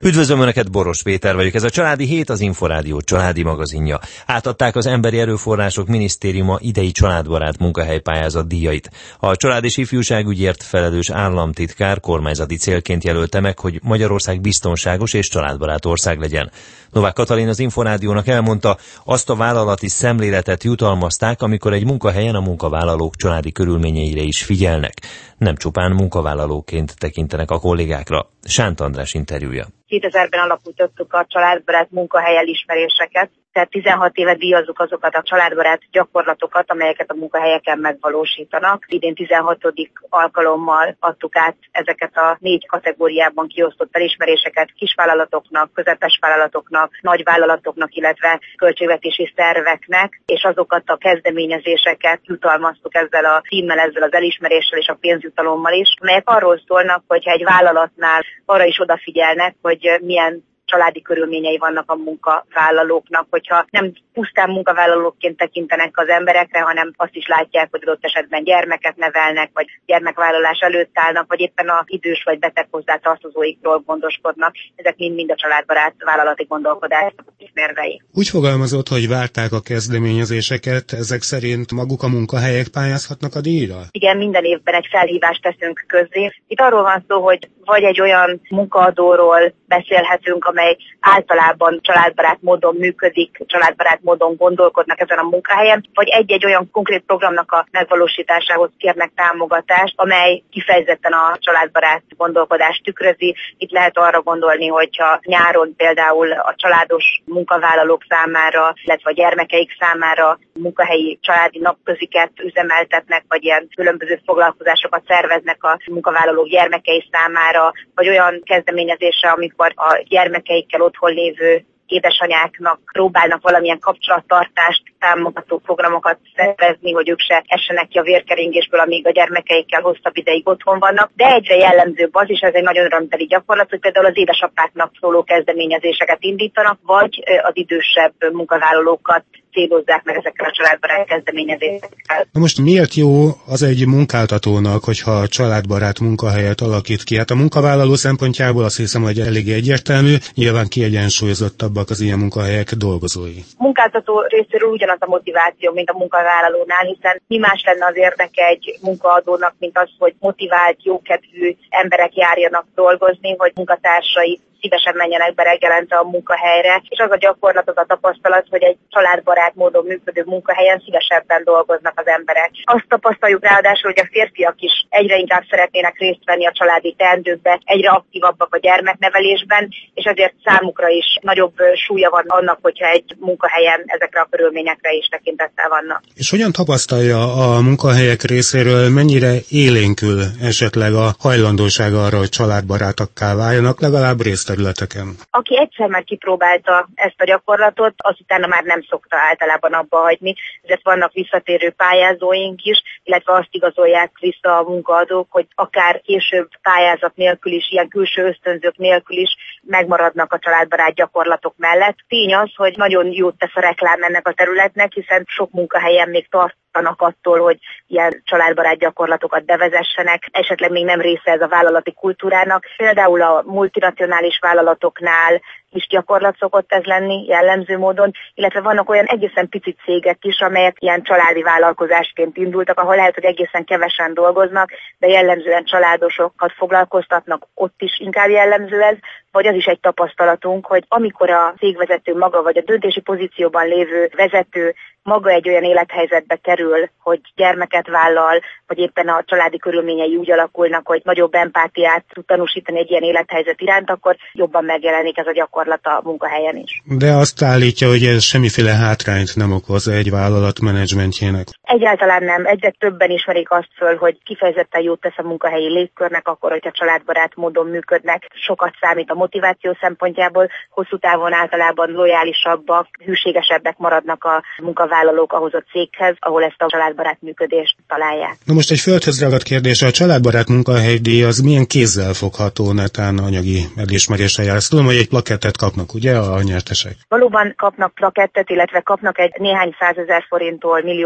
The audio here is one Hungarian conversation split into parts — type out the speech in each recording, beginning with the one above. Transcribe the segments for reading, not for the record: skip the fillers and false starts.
Üdvözlöm Önöket, Boros Péter vagyok. Ez a Családi Hét, az Inforádió családi magazinja. Átadták az Emberi Erőforrások Minisztériuma idei családbarát munkahelypályázat díjait. A család és ifjúságügyért felelős államtitkár kormányzati célként jelölte meg, hogy Magyarország biztonságos és családbarát ország legyen. Novák Katalin az Inforádiónak elmondta, azt a vállalati szemléletet jutalmazták, amikor egy munkahelyen a munkavállalók családi körülményeire is figyelnek. Nem csupán munkavállalóként tekintenek a kollégákra. Sánt András interjúja. 2000-ben alapítottuk a családbarát munkahely elismeréseket, tehát 16 éve díjazzuk azokat a családbarát gyakorlatokat, amelyeket a munkahelyeken megvalósítanak. Idén 16. alkalommal adtuk át ezeket a 4 kategóriában kiosztott elismeréseket kisvállalatoknak, közepes vállalatoknak, nagyvállalatoknak, illetve költségvetési szerveknek, és azokat a kezdeményezéseket jutalmaztuk ezzel a címmel, ezzel az elismeréssel és a pénzjutalommal is, amelyek arról szólnak, hogyha egy vállalatnál arra is odafigyelnek, hogy milyen családi körülményei vannak a munkavállalóknak, hogyha nem pusztán munkavállalóként tekintenek az emberekre, hanem azt is látják, hogy adott esetben gyermeket nevelnek, vagy gyermekvállalás előtt állnak, vagy éppen az idős vagy beteg hozzátartozóikról gondoskodnak. Ezek mind a családbarát vállalati gondolkodás mérvei. Úgy fogalmazott, hogy várták a kezdeményezéseket, ezek szerint maguk a munkahelyek pályázhatnak a díjra? Igen, minden évben egy felhívást teszünk közzé. Itt arról van szó, hogy vagy egy olyan munkaadóról beszélhetünk, amely általában családbarát módon működik, családbarát módon gondolkodnak ezen a munkahelyen, vagy egy-egy olyan konkrét programnak a megvalósításához kérnek támogatást, amely kifejezetten a családbarát gondolkodást tükrözi. Itt lehet arra gondolni, hogyha nyáron például a családos munkavállalók számára, illetve a gyermekeik számára munkahelyi családi napköziket üzemeltetnek, vagy ilyen különböző foglalkozásokat szerveznek a munkavállalók gyermekei számára, vagy olyan kezdeményezésre, amikor a gyermekeikkel otthon lévő édesanyáknak próbálnak valamilyen kapcsolattartást támogató programokat szervezni, hogy ők se essenek ki a vérkeringésből, amíg a gyermekeikkel hosszabb ideig otthon vannak. De egyre jellemzőbb az is, ez egy nagyon örömteli gyakorlat, hogy például az édesapáknak szóló kezdeményezéseket indítanak, vagy az idősebb munkavállalókat célozzák meg ezekkel a családbarát kezdeményezésekkel. Na most miért jó az egy munkáltatónak, hogyha a családbarát munkahelyet alakít ki? Hát a munkavállaló szempontjából azt hiszem, hogy eléggé egyértelmű, nyilván kiegyensúlyozottabbak az ilyen munkahelyek dolgozói. A munkáltató részéről ugyanaz a motiváció, mint a munkavállalónál, hiszen mi más lenne az érdeke egy munkaadónak, mint az, hogy motivált, jókedvű emberek járjanak dolgozni, hogy munkatársai szívesen menjenek be reggelente a munkahelyre, és az a gyakorlat, az a tapasztalat, hogy egy családbarát módon működő munkahelyen szívesebben dolgoznak az emberek. Azt tapasztaljuk ráadásul, hogy a férfiak is egyre inkább szeretnének részt venni a családi teendőkbe, egyre aktívabbak a gyermeknevelésben, és ezért számukra is nagyobb súlya van annak, hogyha egy munkahelyen ezekre a körülményekre is tekintettel vannak. És hogyan tapasztalja a munkahelyek részéről, mennyire élénkül esetleg a hajlandóság arra, hogy családbarátakká váljanak, legalább részterületeken? Aki egyszer már kipróbálta ezt a gyakorlatot, az utána már nem szokta általában abba hagyni, ezért vannak visszatérő pályázóink is, illetve azt igazolják vissza a munkaadók, hogy akár később pályázat nélkül is, ilyen külső ösztönzők nélkül is megmaradnak a családbarát gyakorlatok mellett. Tény az, hogy nagyon jót tesz a reklám ennek a területnek, hiszen sok munkahelyen még tartanak attól, hogy ilyen családbarát gyakorlatokat bevezessenek, esetleg még nem része ez a vállalati kultúrának. Például a multinacionális vállalatoknál is gyakorlat szokott ez lenni jellemző módon, illetve vannak olyan egészen pici cégek is, amelyek ilyen családi vállalkozásként indultak, ahol lehet, hogy egészen kevesen dolgoznak, de jellemzően családosokat foglalkoztatnak, ott is inkább jellemző ez, vagy az is egy tapasztalatunk, hogy amikor a cégvezető maga, vagy a döntési pozícióban lévő vezető maga egy olyan élethelyzetbe kerül, hogy gyermeket vállal, vagy éppen a családi körülményei úgy alakulnak, hogy nagyobb empátiát tud tanúsítani egy ilyen élethelyzet iránt, akkor jobban megjelenik ez a gyakorlat a munkahelyen is. De azt állítja, hogy ez semmiféle hátrányt nem okoz egy vállalat menedzsmentjének. Egyáltalán nem. Egyre többen ismerik azt föl, hogy kifejezetten jót tesz a munkahelyi légkörnek, akkor, hogyha családbarát módon működnek. Sokat számít a motiváció szempontjából, hosszú távon általában lojálisabbak, hűségesebbek maradnak a munkavállalók ahhoz a céghez, ahol ezt a családbarát működést találják. Na most egy földhöz ragadt kérdés, a családbarát munkahelydíj az milyen kézzel fogható netán anyagi elismerésre jár? Azt tudom, hogy egy plakettet kapnak, ugye, a nyertesek? Valóban kapnak plakettet, illetve kapnak egy néhány 100 000 forinttól milliós nagyságrendű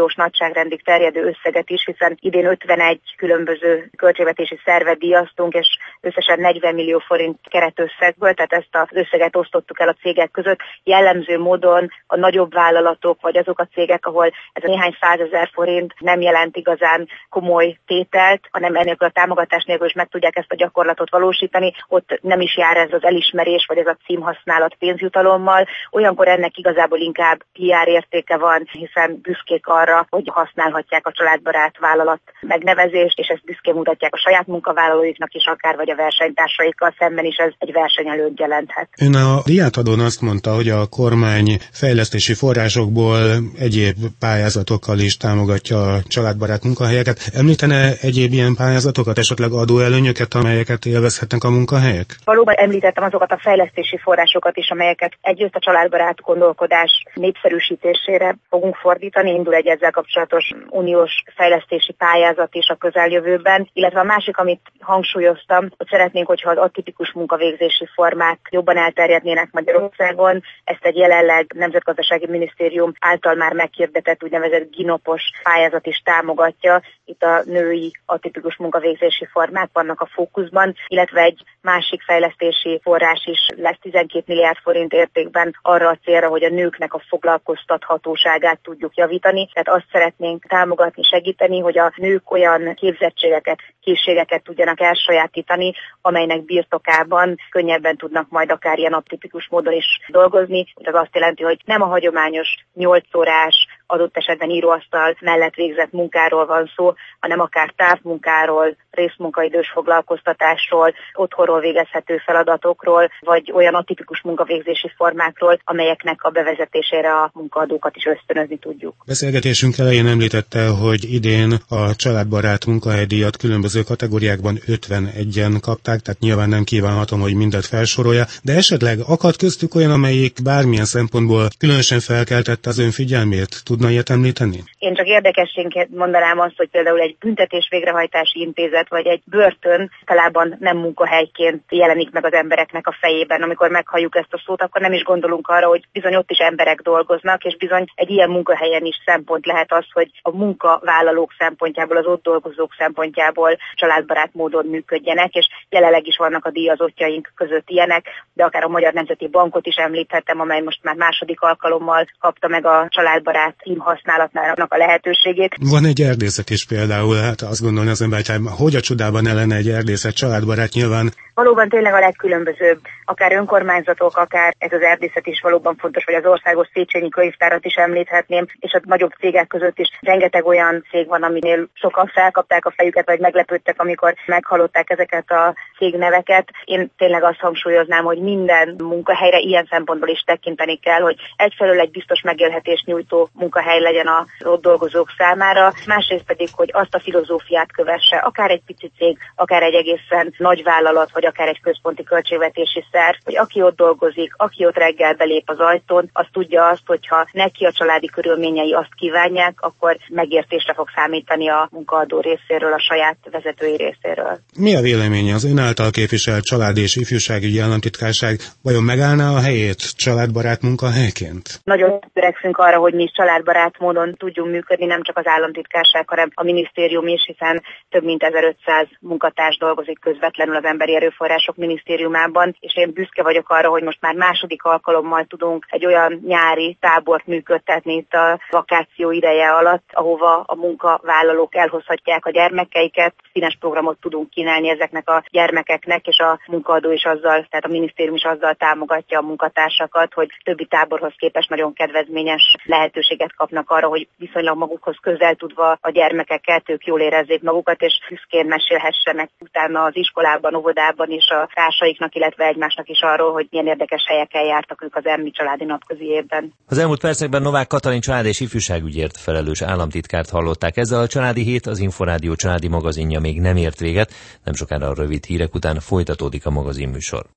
nagyságrendig terjedő összeget is, hiszen idén 51 különböző költségvetési szervet díjaztunk, és összesen 40 millió forint keretösszegből, tehát ezt az összeget osztottuk el a cégek között. Jellemző módon a nagyobb vállalatok, vagy azok a cégek, ahol ez a néhány százezer forint nem jelent igazán komoly tételt, hanem enélkül a támogatás nélkül is meg tudják ezt a gyakorlatot valósítani, ott nem is jár ez az elismerés, vagy ez a címhasználat pénzjutalommal. Olyankor ennek igazából inkább PR értéke van, hiszen büszkék arra, hogy használhatják a családbarát vállalat megnevezést, és ezt büszkén mutatják a saját munkavállalóiknak is akár, vagy a versenytársaikkal szemben is ez egy versenyelőnyt jelenthet. Ön a díjátadón azt mondta, hogy a kormány fejlesztési forrásokból egyéb pályázatokkal is támogatja a családbarát munkahelyeket. Említene egyéb ilyen pályázatokat, esetleg adóelőnyöket, amelyeket élvezhetnek a munkahelyek? Valóban említettem azokat a fejlesztési forrásokat is, amelyeket egyrészt a családbarát gondolkodás népszerűsítésére fogunk fordítani. Indul egy ezzel kapcsolatos uniós fejlesztési pályázat is a közeljövőben, illetve a másik, amit hangsúlyoztam, hogy szeretnénk, hogyha az atipikus munkavégzési formák jobban elterjednének Magyarországon. Ezt egy jelenleg Nemzetgazdasági Minisztérium által már meghirdetett úgynevezett GINOP-os pályázat is támogatja. Itt a női atipikus munkavégzési formák vannak a fókuszban, illetve egy másik fejlesztési forrás is lesz 12 milliárd forint értékben arra a célra, hogy a nőknek a foglalkoztathatóságát tudjuk javítani. Tehát azt szeretnénk támogatni, segíteni, hogy a nők olyan képzettségeket, készségeket tudjanak elsajátítani, amelynek birtokában könnyebben tudnak majd akár ilyen atipikus módon is dolgozni. Ez azt jelenti, hogy nem a hagyományos 8 órás, adott esetben íróasztal mellett végzett munkáról van szó, hanem akár távmunkáról, részmunkaidős foglalkoztatásról, otthonról végezhető feladatokról, vagy olyan atipikus munkavégzési formákról, amelyeknek a bevezetésére a munkaadókat is ösztönözni tudjuk. Beszélgetésünk elején említette, hogy idén a családbarát munkahelydíjat különböző kategóriákban 51-en kapták, tehát nyilván nem kívánhatom, hogy mindet felsorolja, de esetleg akadt köztük olyan, amelyik bármilyen szempontból különösen felkeltette az ön figyelmét? Tudna ilyet említeni? Én csak érdekességként mondanám azt, hogy például egy büntetés végrehajtási intézet vagy egy börtön talában nem munkahelyként jelenik meg az embereknek a fejében. Amikor meghalljuk ezt a szót, akkor nem is gondolunk arra, hogy bizony ott is emberek dolgoznak, és bizony egy ilyen munkahelyen is szempont lehet az, hogy a munkavállalók szempontjából, az ott dolgozók szempontjából családbarát módon működjenek, és jelenleg is vannak a díjazottjaink között ilyenek, de akár a Magyar Nemzeti Bankot is említhettem, amely most már második alkalommal kapta meg a családbarát használatnának a lehetőségét. Van egy erdészet is például, hát azt gondolni az ember, hogy a csodában ne lenne egy erdészet családbarát nyilván. Valóban tényleg a legkülönbözőbb, akár önkormányzatok, akár ez az erdészet is valóban fontos, vagy az Országos Széchenyi Könyvtárat is említhetném, és a nagyobb cégek között is rengeteg olyan cég van, aminél sokan felkapták a fejüket, vagy meglepődtek, amikor meghallották ezeket a cégneveket. Én tényleg azt hangsúlyoznám, hogy minden munkahelyre ilyen szempontból is tekinteni kell, hogy egyfelől egy biztos megélhetést nyújtó munkahely legyen az ott dolgozók számára, másrészt pedig, hogy azt a filozófiát kövesse, akár egy pici cég, akár egy egészen nagy vállalat, vagy akár egy központi költségvetési szerv, hogy aki ott dolgozik, aki ott reggel belép az ajtón, az tudja azt, hogyha neki a családi körülményei azt kívánják, akkor megértésre fog számítani a munkaadó részéről, a saját vezetői részéről. Mi a véleménye az ön által képviselt család- és ifjúságügyi államtitkárság vajon megállná a helyét családbarát munkahelyként? Nagyon törekszünk arra, hogy mi is családbarát módon tudjunk működni, nem csak az államtitkárság, hanem a minisztérium is, hiszen több mint 1500 munkatárs dolgozik közvetlenül az Emberi Erőforrások Minisztériumában, és én büszke vagyok arra, hogy most már második alkalommal tudunk egy olyan nyári tábort működtetni itt a vakáció ideje alatt, ahova a munkavállalók elhozhatják a gyermekeiket, színes programot tudunk kínálni ezeknek a gyermekeknek, és a munkaadó is azzal, tehát a minisztérium is azzal támogatja a munkatársakat, hogy többi táborhoz képest nagyon kedvezményes lehetőséget kapnak arra, hogy viszonylag magukhoz közel tudva a gyermekeket, ők jól érezzék magukat, és büszkén mesélhessenek utána az iskolában, óvodában is a társaiknak, illetve egymásnak is arról, hogy milyen érdekes helyeken jártak ők az EMMI családi napközi évben. Az elmúlt percekben Novák Katalin család és ifjúságügyért felelős államtitkárt hallották. Ezzel a Családi Hét, az Inforádió családi magazinja még nem ért véget, nem sokára a rövid hírek után folytatódik a magazinműsor.